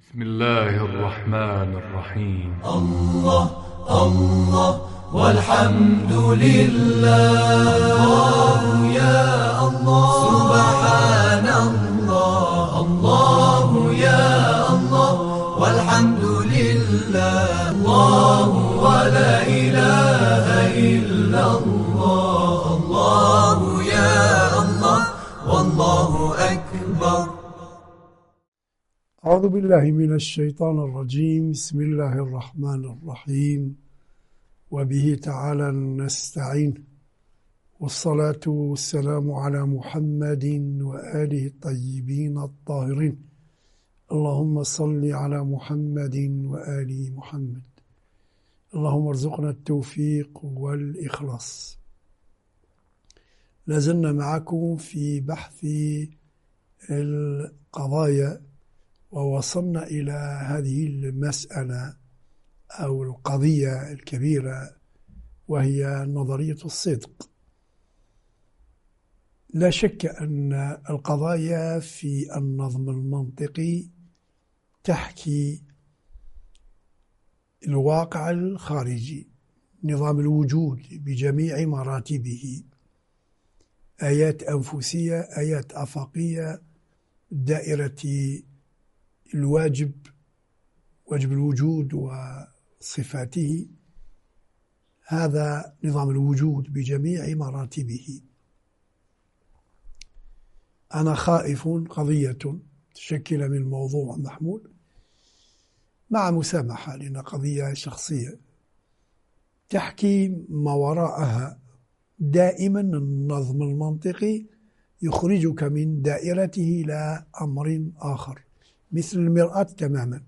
بسم الله الرحمن الرحيم. الله الله والحمد لله. الله يا الله سبحان الله. الله يا الله والحمد لله. الله ولا إله إلا الله. الله يا الله والله أكبر. أعوذ بالله من الشيطان الرجيم. بسم الله الرحمن الرحيم، وبه تعالى نستعين، والصلاة والسلام على محمد وآله الطيبين الطاهرين. اللهم صل على محمد وآل محمد. اللهم ارزقنا التوفيق والإخلاص. لازلنا معكم في بحث القضايا، ووصلنا إلى هذه المسألة أو القضية الكبيرة، وهي نظرية الصدق. لا شك أن القضايا في النظم المنطقي تحكي الواقع الخارجي، نظام الوجود بجميع مراتبه، آيات أنفسية، آيات أفقية، دائرة الواجب، واجب الوجود وصفاته. هذا نظام الوجود بجميع مراتبه. أنا خائف قضية تشكل من موضوع محمول، مع مسامحة لأن قضية شخصية تحكي ما وراءها. دائما النظم المنطقي يخرجك من دائرته إلى أمر آخر، مثل المرآة تماما.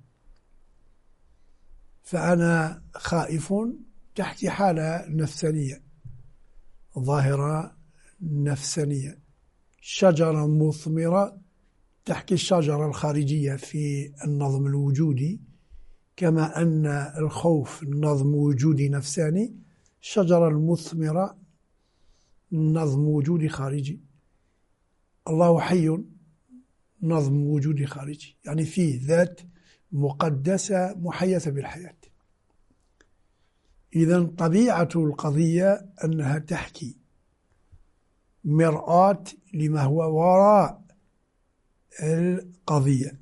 فأنا خائف تحكي حالة نفسانية، ظاهرة نفسانية. شجرة مثمرة تحكي الشجرة الخارجية في النظم الوجودي، كما أن الخوف نظم وجودي نفساني، الشجرة المثمرة نظم وجودي خارجي. الله حي نظم وجودي خارجي، يعني فيه ذات مقدسة محيثة بالحياة. إذن طبيعة القضية أنها تحكي مرآة لما هو وراء القضية،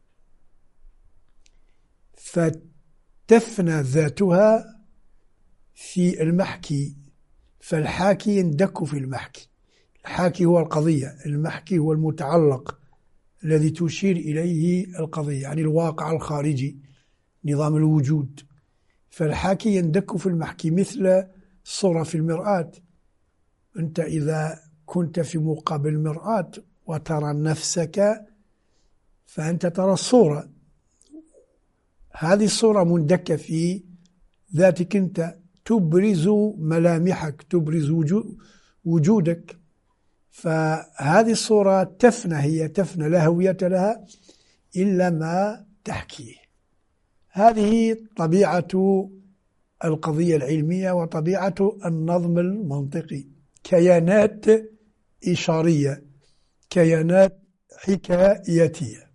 فتفنى ذاتها في المحكي، فالحاكي يندك في المحكي. الحاكي هو القضية، المحكي هو المتعلق الذي تشير إليه القضية، يعني الواقع الخارجي، نظام الوجود. فالحاكي يندك في المحكي، مثل الصورة في المرآة. أنت إذا كنت في مقابل المرآة وترى نفسك، فأنت ترى الصورة، هذه الصورة مندكة في ذاتك، أنت تبرز ملامحك، تبرز وجودك. فهذه الصورة تفنى، هي تفنى، لا هوية لها إلا ما تحكيه. هذه طبيعة القضية العلمية وطبيعة النظم المنطقي. كيانات إشارية، كيانات حكاياتية.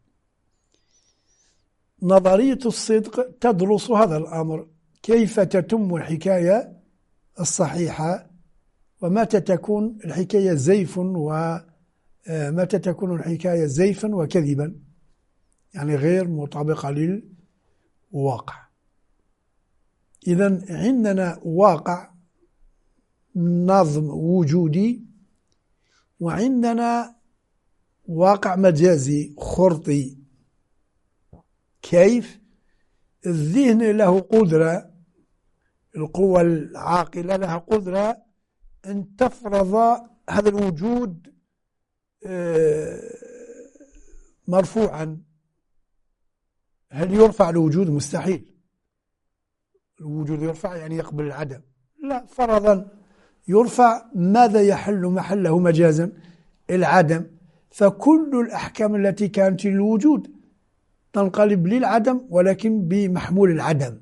نظرية الصدق تدرس هذا الأمر، كيف تتم الحكاية الصحيحة، ومتى تكون الحكاية زيف، ومتى تكون الحكاية زيفا وكذبا، يعني غير مطابقة للواقع. إذن عندنا واقع نظم وجودي، وعندنا واقع مجازي خرطي. كيف؟ الذهن له قدرة، القوة العاقلة لها قدرة أن تفرض هذا الوجود مرفوعا. هل يرفع الوجود؟ مستحيل. الوجود يرفع يعني يقبل العدم، لا. فرضا يرفع، ماذا يحل محله مجازا؟ العدم. فكل الأحكام التي كانت للوجود تنقلب للعدم، ولكن بمحمول العدم.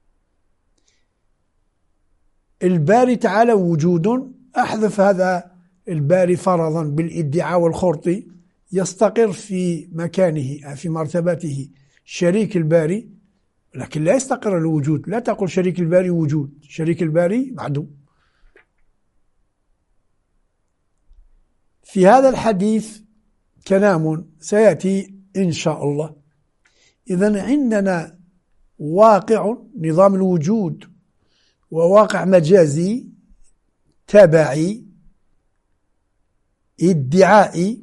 الباري تعالى وجود، أحذف هذا الباري فرضا بالادعاء والخرط، يستقر في مكانه في مرتبته شريك الباري، لكن لا يستقر الوجود. لا تقول شريك الباري وجود، شريك الباري معدوم. في هذا الحديث كلام سيأتي إن شاء الله. إذن عندنا واقع نظام الوجود وواقع مجازي تبعي ادعائي،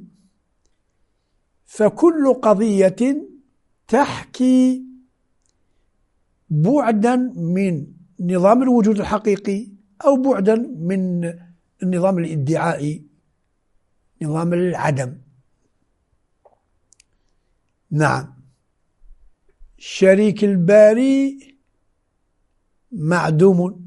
فكل قضية تحكي بعدا من نظام الوجود الحقيقي أو بعدا من النظام الادعائي، نظام العدم. نعم، شريك الباري معدوم.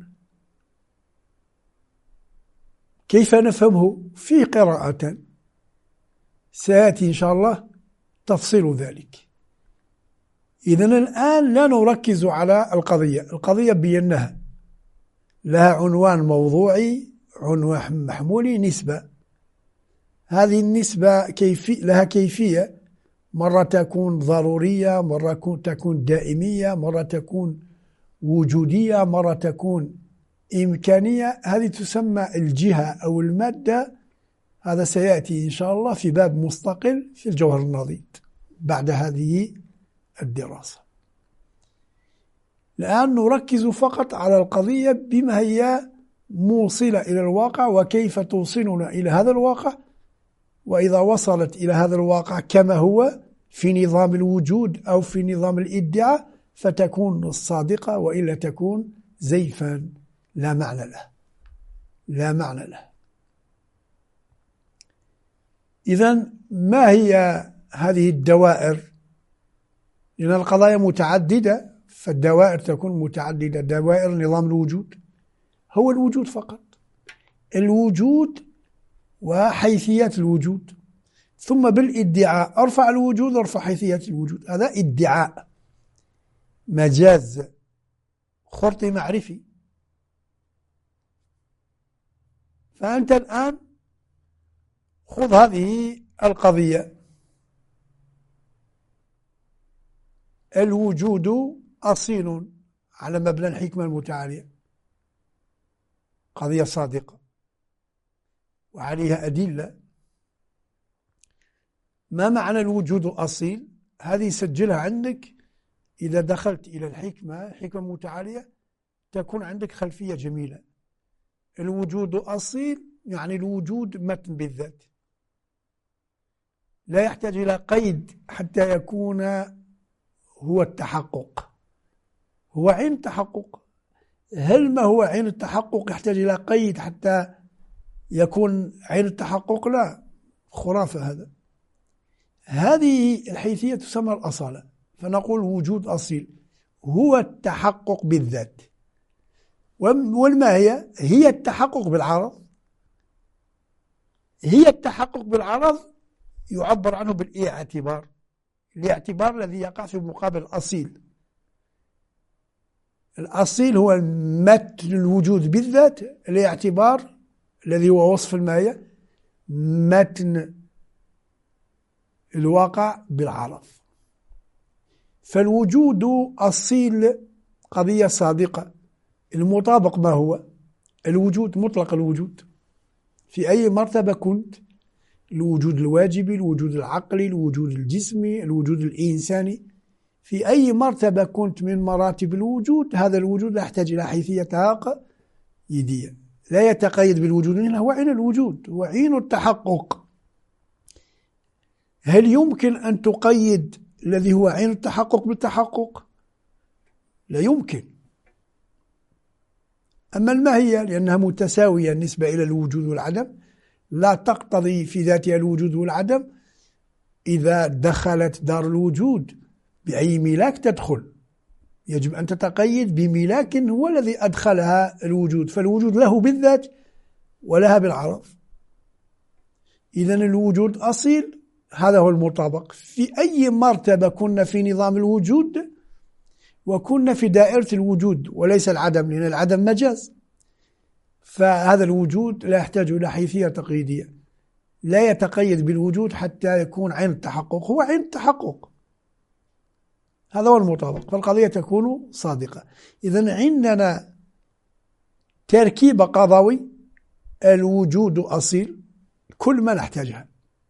كيف نفهمه؟ في قراءة سيأتي إن شاء الله تفصيل ذلك. إذن الآن لا نركز على القضية بينها لها عنوان موضوعي، عنوان محمولي، نسبة. هذه النسبة لها كيفية، مرة تكون ضرورية، مرة تكون دائمية، مرة تكون وجودية، مرة تكون إمكانية. هذه تسمى الجهة أو المادة. هذا سيأتي إن شاء الله في باب مستقل في الجوهر النضيد بعد هذه الدراسة. الآن نركز فقط على القضية بما هي موصلة إلى الواقع وكيف توصلنا إلى هذا الواقع، وإذا وصلت إلى هذا الواقع كما هو في نظام الوجود أو في نظام الإدعاء فتكون الصادقة، وإلا تكون زيفا لا معنى له، لا معنى له. إذن ما هي هذه الدوائر؟ لأن القضايا متعددة، فالدوائر تكون متعددة. دوائر نظام الوجود هو الوجود فقط، الوجود وحيثيات الوجود، ثم بالادعاء ارفع الوجود ارفع حيثيات الوجود. هذا ادعاء مجاز خرطي معرفي. فأنت الآن خذ هذه القضية، الوجود أصيل على مبنى الحكمة المتعالية، قضية صادقة وعليها أدلة. ما معنى الوجود أصيل؟ هذه سجلها عندك. إذا دخلت إلى الحكمة المتعالية تكون عندك خلفية جميلة. الوجود أصيل يعني الوجود متن بالذات، لا يحتاج إلى قيد حتى يكون هو التحقق، هو عين التحقق. هل ما هو عين التحقق يحتاج إلى قيد حتى يكون عين التحقق؟ لا، خرافة هذا. هذه الحيثية تسمى الأصالة. فنقول وجود أصيل هو التحقق بالذات. والما هي التحقق بالعرض. هي التحقق بالعرض يعبر عنه بالاعتبار، الاعتبار الذي يقع في مقابل الأصيل. الأصيل هو متن الوجود بالذات، الاعتبار الذي هو وصف الماهية متن الواقع بالعرض. فالوجود أصيل قضية صادقة. المطابق ما هو؟ الوجود مطلق الوجود في أي مرتبة كنت، الوجود الواجبي، الوجود العقلي، الوجود الجسمي، الوجود الإنساني، في أي مرتبة كنت من مراتب الوجود، هذا الوجود لا يحتاج إلى حيثية تقييدية، لا يتقيد بالوجود، إنه هو عين الوجود، هو عين التحقق. هل يمكن أن تقيد الذي هو عين التحقق بالتحقق؟ لا يمكن. أما الماهية لأنها متساوية بالنسبة إلى الوجود والعدم، لا تقتضي في ذاتها الوجود والعدم. إذا دخلت دار الوجود بأي ملاك تدخل، يجب أن تتقيد بملاك هو الذي أدخلها الوجود، فالوجود له بالذات ولها بالعرض. إذن الوجود أصيل، هذا هو المطابق. في أي مرتبة كنا في نظام الوجود وكنا في دائرة الوجود وليس العدم، لأن العدم مجاز. فهذا الوجود لا يحتاج إلى حيثية تقييدية، لا يتقيد بالوجود حتى يكون عين التحقق، هو عين التحقق. هذا هو المطابق، فالقضية تكون صادقة. إذن عندنا تركيب قضوي، الوجود أصيل، كل ما نحتاجها،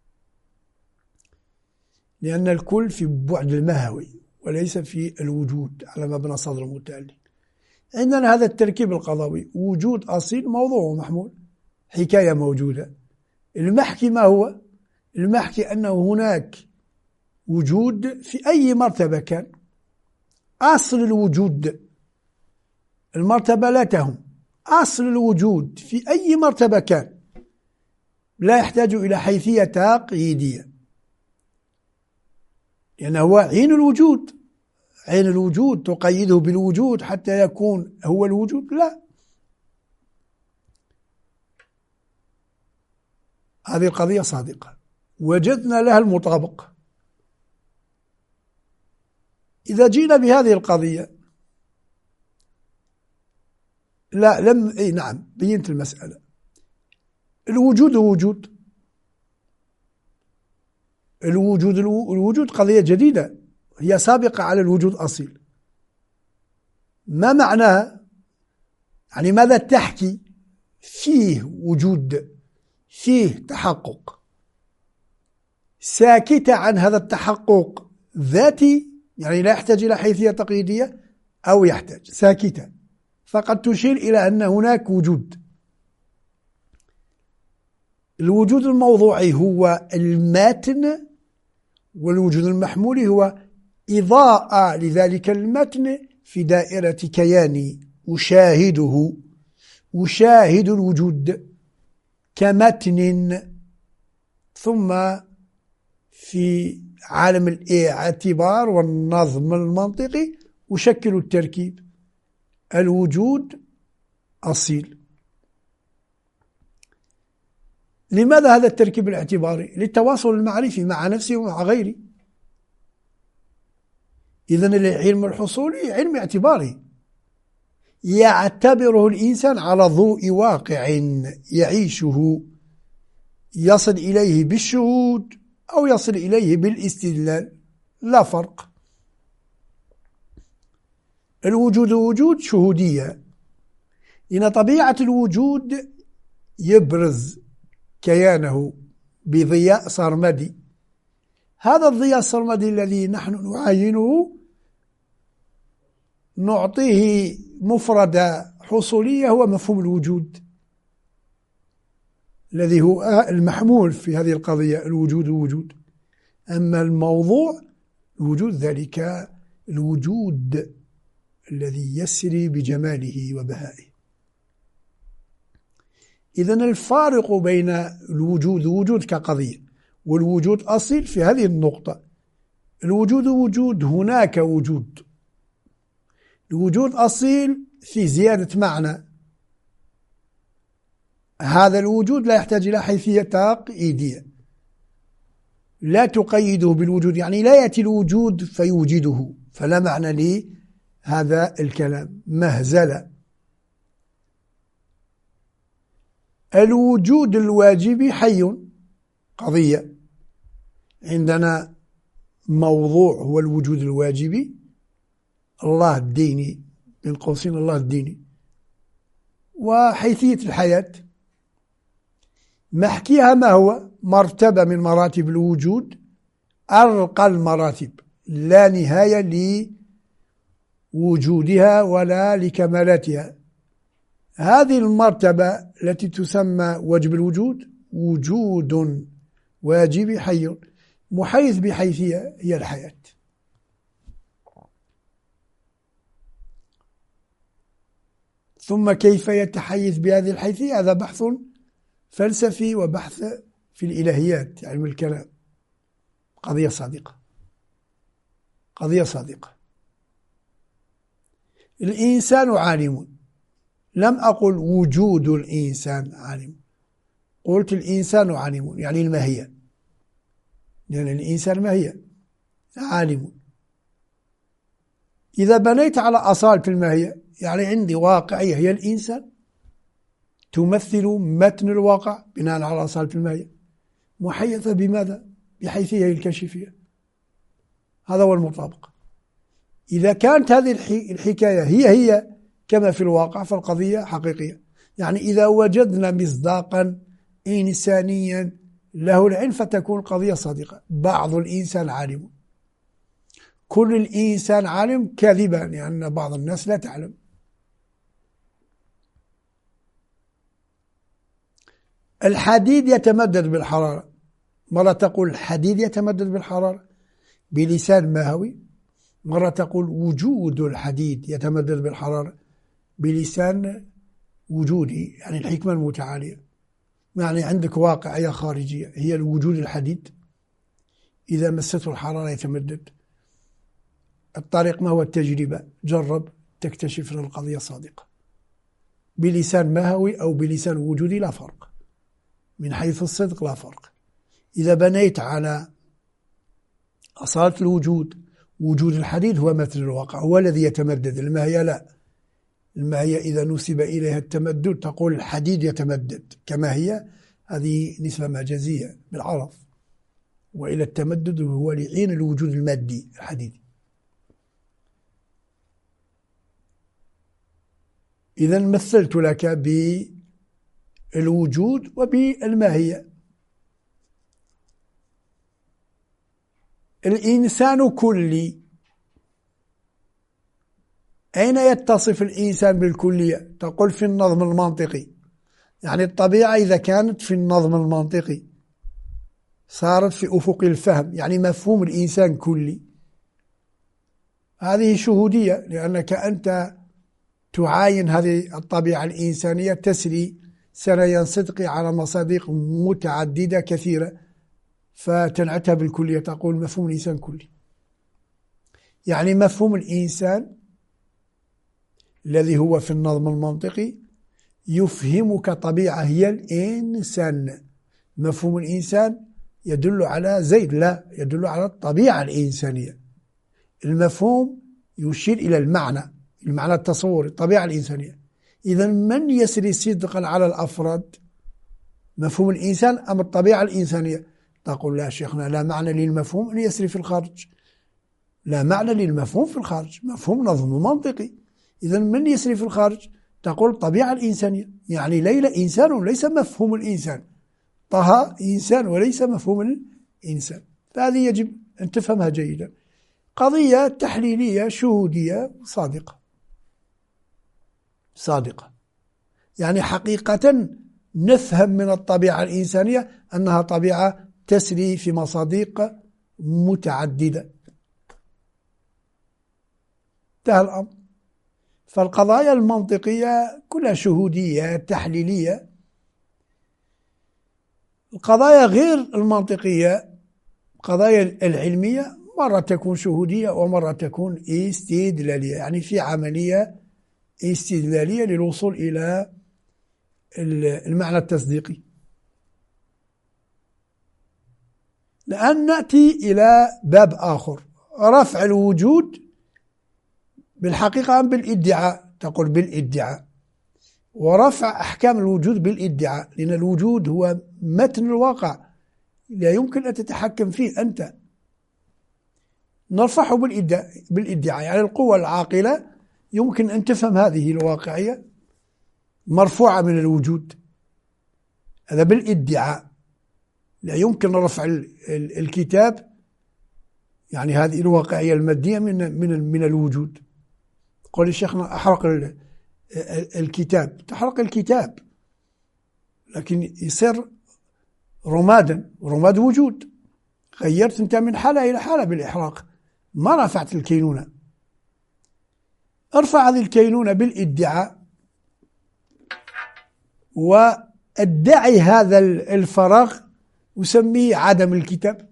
لأن الكل في بعد المهوي وليس في الوجود على مبنى صدر المتألي. عندنا هذا التركيب القضوي، وجود أصيل، موضوع ومحمول، حكاية موجودة. المحكي ما هو؟ المحكي أنه هناك وجود في أي مرتبة كان، أصل الوجود، المرتبة لا تهم، أصل الوجود في أي مرتبة كان لا يحتاج إلى حيثية تقييدية، لأنه هو عين الوجود. عين الوجود تقيده بالوجود حتى يكون هو الوجود؟ لا. هذه القضية صادقة، وجدنا لها المطابق. إذا جينا بهذه القضية، لا لم أي نعم بينت المسألة. الوجود وجود، الوجود قضية جديدة، هي سابقة على الوجود أصيل. ما معناها؟ يعني ماذا تحكي؟ فيه وجود، فيه تحقق، ساكتة عن هذا التحقق ذاتي، يعني لا يحتاج إلى حيثية تقييدية، أو يحتاج، ساكتة فقد تشير إلى أن هناك وجود. الوجود الموضوعي هو الماتن، والوجود المحمولي هو إضاءة لذلك المتن في دائرة كياني، أشاهد الوجود كمتن، ثم في عالم الاعتبار والنظم المنطقي أشكل التركيب. الوجود أصيل. لماذا هذا التركيب الاعتباري؟ للتواصل المعرفي مع نفسي ومع غيري. إذن العلم الحصولي علم اعتباري، يعتبره الإنسان على ضوء واقع يعيشه، يصل إليه بالشهود أو يصل إليه بالاستدلال، لا فرق. الوجود وجود شهودية، إن طبيعة الوجود يبرز كيانه بضياء سرمدي. هذا الضياء السرمدي الذي نحن نعاينه نعطيه مفردة حصولية، هو مفهوم الوجود الذي هو المحمول في هذه القضية، الوجود وجود. أما الموضوع الوجود، ذلك الوجود الذي يسري بجماله وبهائه. إذن الفارق بين الوجود وجود كقضية والوجود أصيل في هذه النقطة. الوجود وجود، هناك وجود. الوجود أصيل في زيادة معنى، هذا الوجود لا يحتاج إلى حيثية تقييدية، لا تقيده بالوجود، يعني لا يأتي الوجود فيوجده، فلا معنى لهذا الكلام، مهزلة. الوجود الواجبي حي، قضية. عندنا موضوع هو الوجود الواجبي، الله الديني، بين قوسين الله الديني، وحيثية الحياة. محكيها ما هو؟ مرتبة من مراتب الوجود، أرقى المراتب، لا نهاية لوجودها ولا لكمالاتها. هذه المرتبة التي تسمى واجب الوجود، وجود واجب حي، محيث بحيثية هي الحياة. ثم كيف يتحيز بهذه الحيثية؟ هذا بحث فلسفي وبحث في الإلهيات، علم الكلام. قضية صادقة، قضية صادقة. الإنسان عالم، لم أقل وجود الإنسان عالم، قلت الإنسان عالم، يعني الماهية، لأن الإنسان ماهية، عالم. إذا بنيت على أصالة الماهية، يعني عندي واقعية هي الإنسان، تمثل متن الواقع بناء على أصالة الماهية، محيطة بماذا؟ بحيثية الكشفية. هذا هو المطابق. إذا كانت هذه الحكاية هي كما في الواقع فالقضية حقيقية. يعني إذا وجدنا مصداقا إنسانيا له العلم فتكون القضية صادقة. بعض الإنسان عالم، كل الإنسان عالم كاذبا، لأن بعض الناس لا تعلم. الحديد يتمدد بالحرارة، مرة تقول الحديد يتمدد بالحرارة بلسان ماهوي، مرة تقول وجود الحديد يتمدد بالحرارة بلسان وجودي، يعني الحكمة المتعالية. يعني عندك واقعية خارجية هي الوجود الحديد، إذا مسته الحرارة يتمدد. الطريق ما هو؟ التجربة، جرب تكتشف أن القضية صادقة. بلسان ماهوي أو بلسان وجودي لا فرق، من حيث الصدق لا فرق. إذا بنيت على أصالة الوجود، وجود الحديد هو مثل الواقع، هو الذي يتمدد. الماهية لا، الماهية إذا نسب إليها التمدد تقول الحديد يتمدد كما هي، هذه نسبة مجازية بالعرف، وإلى التمدد هو لعين الوجود المادي الحديدي. إذا مثلت لك بالوجود وبالماهية. الإنسان كلي، أين يتصف الإنسان بالكلية؟ تقول في النظم المنطقي. يعني الطبيعة إذا كانت في النظم المنطقي صارت في أفق الفهم، يعني مفهوم الإنسان كلي. هذه شهودية، لأنك أنت تعاين هذه الطبيعة الإنسانية تسري سريا صدقي على مصادق متعددة كثيرة، فتنعتها بالكلية، تقول مفهوم الإنسان كلي. يعني مفهوم الإنسان الذي هو في النظم المنطقي يفهمك طبيعة هي الإنسان. مفهوم الإنسان يدل على زيد، لا، يدل على الطبيعة الإنسانية. المفهوم يشير إلى المعنى التصوري، الطبيعة الإنسانية. إذا من يسري صدقا على الأفراد؟ مفهوم الإنسان أم الطبيعة الإنسانية؟ تقول لا شيخنا، لا معنى للمفهوم أن يسري في الخارج، لا معنى للمفهوم في الخارج، مفهوم نظم منطقي. إذا من يسري في الخارج؟ تقول الطبيعة الإنسانية. يعني ليلى إنسان ليس مفهوم الإنسان، طه إنسان وليس مفهوم الإنسان. فهذه يجب أن تفهمها جيدا. قضية تحليلية شهودية صادقة. يعني حقيقة نفهم من الطبيعة الإنسانية أنها طبيعة تسري في مصادق متعددة. انتهى الأمر. فالقضايا المنطقية كلها شهودية تحليلية. القضايا غير المنطقية، القضايا العلمية، مرة تكون شهودية ومرة تكون استدلالية. يعني في عملية استدلالية للوصول إلى المعنى التصديقي. الآن نأتي إلى باب آخر، رفع الوجود بالحقيقة أم بالادعاء؟ تقول بالادعاء. ورفع أحكام الوجود بالادعاء، لأن الوجود هو متن الواقع لا يمكن أن تتحكم فيه أنت. نرفعه بالادعاء، يعني القوة العاقلة يمكن أن تفهم هذه الواقعية مرفوعة من الوجود، هذا بالادعاء. لا يمكن رفع الكتاب، يعني هذه الواقعية المادية من الوجود. قال شيخنا أحرق الكتاب، تحرق الكتاب لكن يصير رمادا، رماد وجود. غيرت أنت من حالة إلى حالة بالإحراق، ما رفعت الكينونة. ارفع هذه الكينونة بالادعاء، وادعي هذا الفراغ وسميه عدم الكتاب.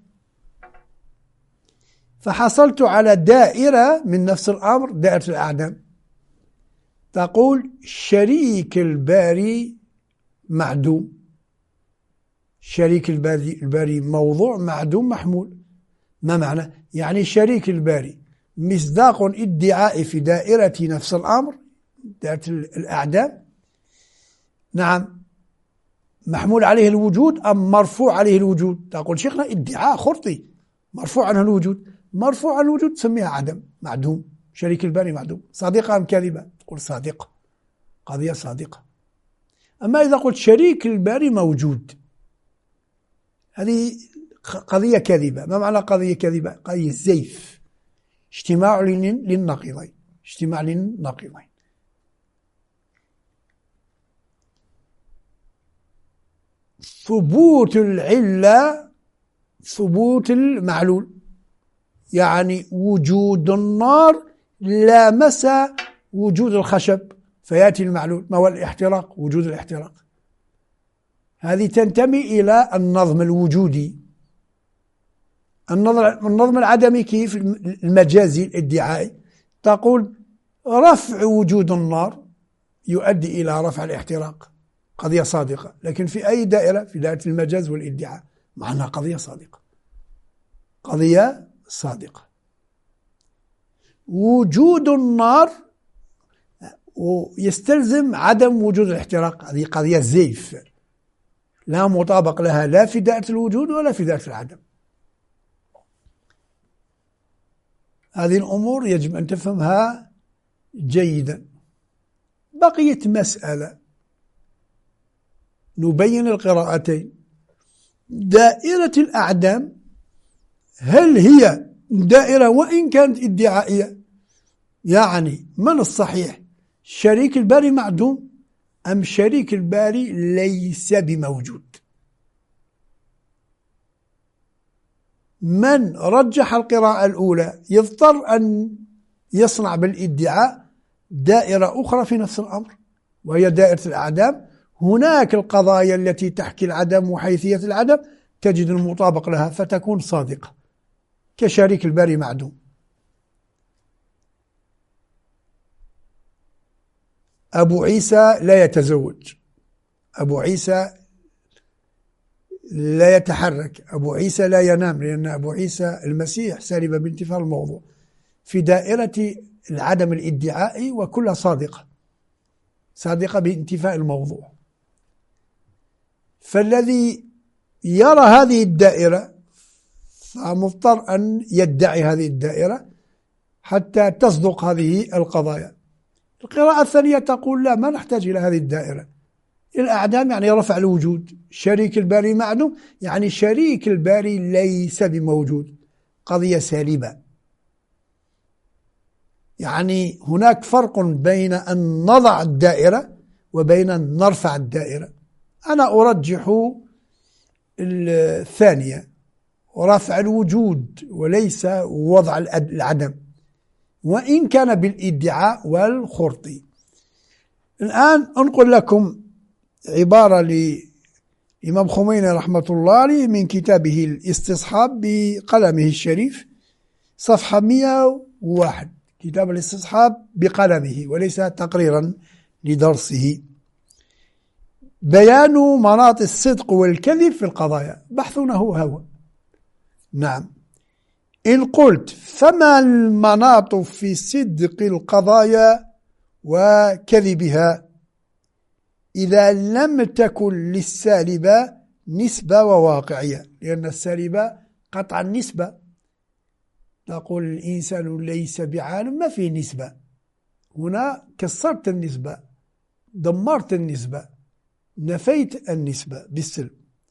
فحصلت على دائرة من نفس الأمر، دائرة الأعدام. تقول شريك الباري معدوم، شريك الباري موضوع، معدوم محمول. ما معنى؟ يعني شريك الباري مصداق ادعائي في دائرة نفس الأمر، دائرة الأعدام. نعم، محمول عليه الوجود أم مرفوع عليه الوجود؟ تقول شيخنا ادعاء خرطي، مرفوع عنه الوجود. مرفوع عن الوجود تسميها عدم، معدوم. شريك الباري معدوم. صادقة أم كاذبة؟ تقول صادقة، قضية صادقة. أما إذا قلت شريك الباري موجود، هذه قضية كاذبة. ما معنى قضية كاذبة؟ قضية زيف، اجتماع للنقيضين، اجتماع للنقيضين. ثبوت العلة ثبوت المعلول، يعني وجود النار لامس وجود الخشب فيأتي المعلول. ما هو الاحتراق؟ وجود الاحتراق. هذه تنتمي إلى النظم الوجودي. النظم العدمي كيف؟ المجازي الادعائي، تقول رفع وجود النار يؤدي إلى رفع الاحتراق، قضية صادقة. لكن في أي دائرة؟ في دائرة المجاز والادعاء، معناها قضية صادقة، قضية صادقة. وجود النار ويستلزم عدم وجود الاحتراق، هذه قضية زيف لا مطابق لها لا في دائرة الوجود ولا في دائرة العدم. هذه الأمور يجب أن تفهمها جيدا. بقيت مسألة نبين القراءتين. دائرة الأعدام هل هي دائرة وإن كانت ادعائية؟ يعني من الصحيح؟ شريك الباري معدوم أم شريك الباري ليس بموجود؟ من رجح القراءة الأولى يضطر أن يصنع بالادعاء دائرة أخرى في نفس الأمر، وهي دائرة الأعدام. هناك القضايا التي تحكي العدم وحيثية العدم تجد المطابق لها فتكون صادقة، كشريك الباري معدوم. أبو عيسى لا يتزوج، أبو عيسى لا يتحرك، أبو عيسى لا ينام، لأن أبو عيسى المسيح سالب بانتفاء الموضوع، في دائرة العدم الادعائي وكلها صادقة، صادقة بانتفاء الموضوع. فالذي يرى هذه الدائرة فمضطر أن يدعي هذه الدائرة حتى تصدق هذه القضايا. القراءة الثانية تقول لا، ما نحتاج إلى هذه الدائرة. الأعدام يعني رفع الوجود، شريك الباري معدوم يعني شريك الباري ليس بموجود، قضية سالبة. يعني هناك فرق بين أن نضع الدائرة وبين أن نرفع الدائرة. أنا أرجح الثانية، رفع الوجود وليس وضع العدم، وإن كان بالادعاء والخرطي. الآن أنقل لكم عبارة لإمام خميني رحمة الله عليه من كتابه الاستصحاب بقلمه الشريف، صفحة 101، كتاب الاستصحاب بقلمه وليس تقريرا لدرسه. بيان مناط الصدق والكذب في القضايا، بحثنا هو نعم. إن قلت فما المناط في صدق القضايا وكذبها إذا لم تكن للسالبة نسبة وواقعية؟ لأن السالبة قطع النسبة، تقول الإنسان ليس بعالم، ما فيه نسبة. هنا كسرت النسبة، دمرت النسبة، نفيت النسبة بالسلب.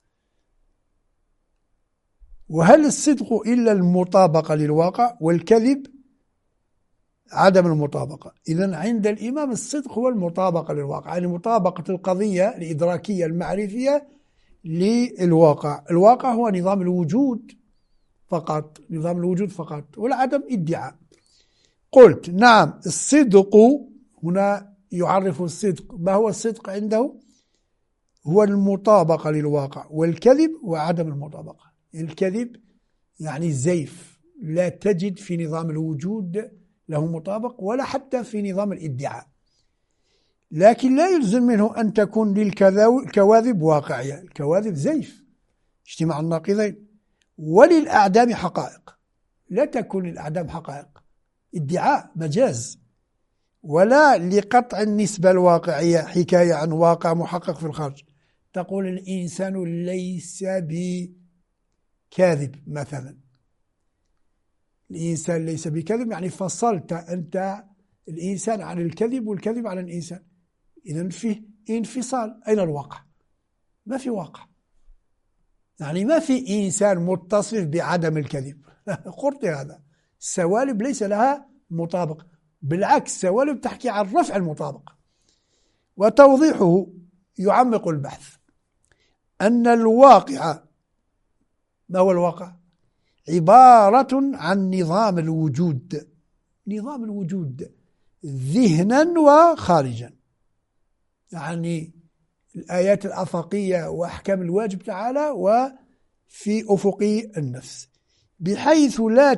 وهل الصدق إلا المطابقة للواقع، والكذب عدم المطابقة؟ إذن عند الإمام الصدق هو المطابقة للواقع، يعني مطابقة القضية الإدراكية المعرفية للواقع. الواقع هو نظام الوجود فقط، نظام الوجود فقط، والعدم ادعاء. قلت نعم، الصدق هنا يعرف الصدق. ما هو الصدق عنده؟ هو المطابقة للواقع، والكذب وعدم المطابقة. الكذب يعني الزيف، لا تجد في نظام الوجود له مطابق ولا حتى في نظام الادعاء. لكن لا يلزم منه أن تكون للكواذب واقعية، الكواذب زيف، اجتماع الناقضين. وللأعدام حقائق، لا تكون للأعدام حقائق، ادعاء مجاز. ولا لقطع النسبة الواقعية حكاية عن واقع محقق في الخارج، تقول الإنسان ليس بكاذب مثلا. الإنسان ليس بكذب، يعني فصلت أنت الإنسان عن الكذب والكذب عن الإنسان، إذن فيه انفصال. أين الواقع؟ ما في واقع، يعني ما في إنسان متصف بعدم الكذب. قرطي هذا. السوالب ليس لها مطابق، بالعكس السوالب تحكي عن رفع المطابقة. وتوضيحه يعمق البحث أن الواقع، ما هو الواقع؟ عبارة عن نظام الوجود، نظام الوجود ذهنا وخارجا، يعني الآيات الآفاقية وأحكام الواجب تعالى وفي أفق النفس، بحيث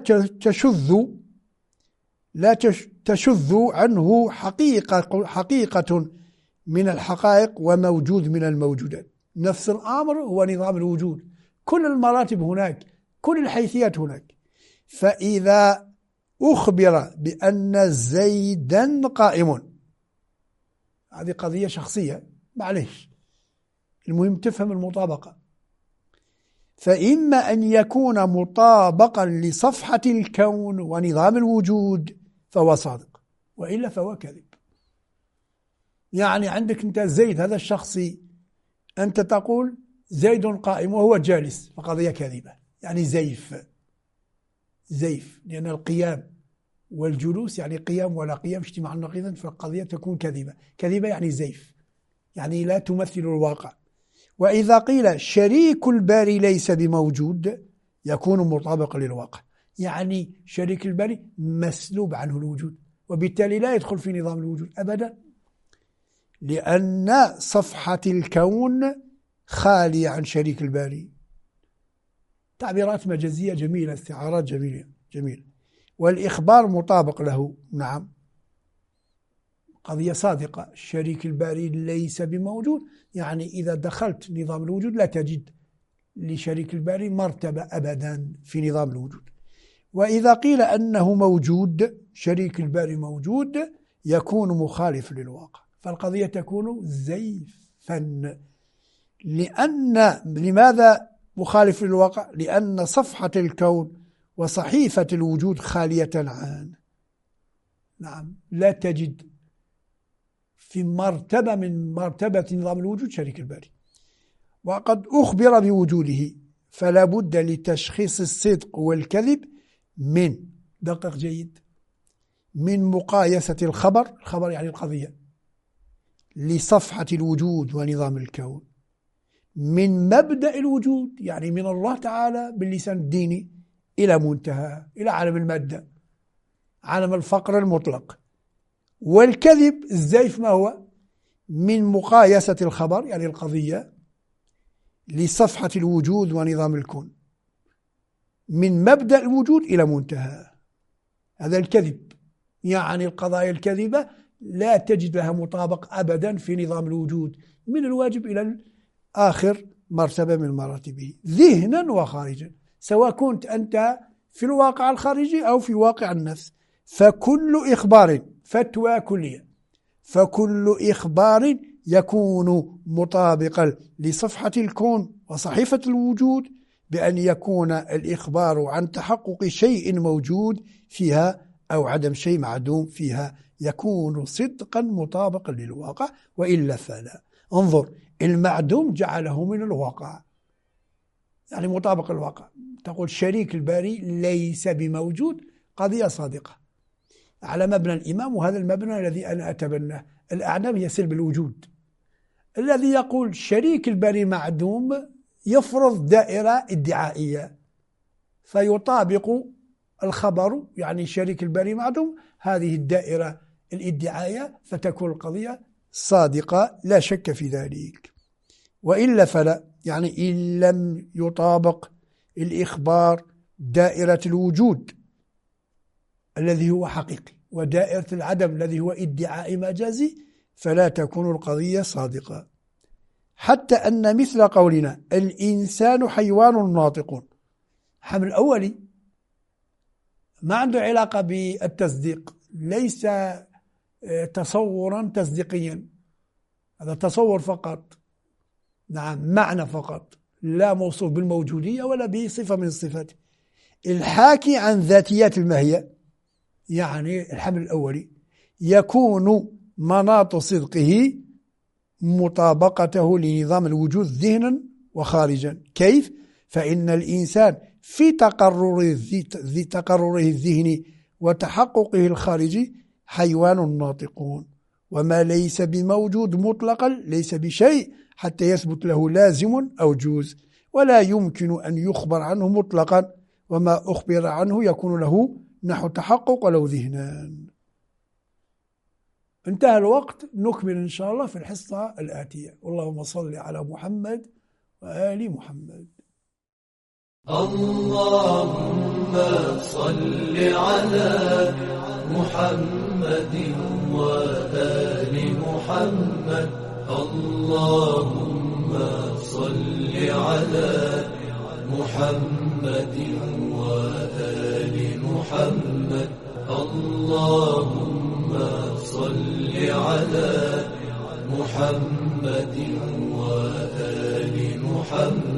لا تشذ عنه حقيقة من الحقائق وموجود من الموجودات. نفس الأمر هو نظام الوجود، كل المراتب هناك، كل الحيثيات هناك. فإذا أخبر بأن زيدا قائم، هذه قضية شخصية، معليش، المهم تفهم المطابقة. فإما أن يكون مطابقا لصفحة الكون ونظام الوجود فهو صادق، وإلا فهو كذب. يعني عندك أنت زيد هذا الشخصي، أنت تقول زيد قائم وهو جالس، فقضية كاذبة، يعني زيف، لأن القيام والجلوس يعني قيام ولا قيام اجتماع نقيضا، فالقضية تكون كذبة يعني زيف، يعني لا تمثل الواقع. وإذا قيل شريك الباري ليس بموجود يكون مطابقا للواقع، يعني شريك الباري مسلوب عنه الوجود، وبالتالي لا يدخل في نظام الوجود أبدا، لأن صفحة الكون خالية عن شريك الباري. تعبيرات مجازية جميلة، استعارات جميلة. والإخبار مطابق له، نعم، قضية صادقة. الشريك الباري ليس بموجود، يعني إذا دخلت نظام الوجود لا تجد لشريك الباري مرتبة أبدا في نظام الوجود. وإذا قيل أنه موجود، شريك الباري موجود، يكون مخالف للواقع، فالقضية تكون زيفا. لماذا مخالف للواقع؟ لأن صفحة الكون وصحيفة الوجود خالية عنه، نعم، لا تجد في مرتبة من مرتبة نظام الوجود شريك الباري. وقد أخبر بوجوده، فلا بد لتشخيص الصدق والكذب من، دقق جيد، من مقايسة الخبر يعني القضية، لصفحة الوجود ونظام الكون، من مبدأ الوجود يعني من الله تعالى باللسان الديني إلى منتهى، إلى عالم المادة، عالم الفقر المطلق. والكذب الزيف ما هو؟ من مقايسة الخبر يعني القضية لصفحة الوجود ونظام الكون، من مبدأ الوجود إلى منتهى، هذا الكذب. يعني القضايا الكذبة لا تجد لها مطابق أبدا في نظام الوجود، من الواجب إلى آخر مرتبة من مراتبه، ذهنا وخارجا، سواء كنت أنت في الواقع الخارجي أو في واقع النفس. فكل إخبار، فتوى كلية، فكل إخبار يكون مطابقا لصفحة الكون وصحيفة الوجود بأن يكون الإخبار عن تحقق شيء موجود فيها أو عدم شيء معدوم فيها يكون صدقا مطابقا للواقع، وإلا فلا. انظر، المعدوم جعله من الواقع، يعني مطابق الواقع. تقول شريك الباري ليس بموجود، قضية صادقة على مبنى الإمام، وهذا المبنى الذي أنا أتبناه. الأعلام هي سلب الوجود. الذي يقول شريك الباري معدوم يفرض دائرة ادعائية، فيطابق الخبر يعني شريك الباري معدوم هذه الدائرة الادعائية، فتكون القضية صادقة لا شك في ذلك. وإلا فلا، يعني إن لم يطابق الإخبار دائرة الوجود الذي هو حقيقي ودائرة العدم الذي هو ادعاء مجازي، فلا تكون القضية صادقة. حتى أن مثل قولنا الإنسان حيوان ناطق، حمل أولي ما عنده علاقة بالتصديق، ليس تصورا تصديقيا، هذا تصور فقط، نعم، معنى فقط، لا موصوف بالموجودية ولا بصفة من الصفات. الحاكي عن ذاتيات الماهية، يعني الحمل الأولي يكون مناط صدقه مطابقته لنظام الوجود ذهنا وخارجا. كيف؟ فإن الإنسان في تقرره الذهني وتحققه الخارجي حيوان ناطقون، وما ليس بموجود مطلقا ليس بشيء حتى يثبت له لازم أو جوز، ولا يمكن أن يخبر عنه مطلقا، وما أخبر عنه يكون له نحو تحقق ولو ذهنان. انتهى الوقت، نكمل إن شاء الله في الحصة الآتية. اللهم صل على محمد وآل محمد. اللهم صل على محمد وآل محمد. اللهم صل على محمد وآل محمد. اللهم صل على محمد وآل محمد.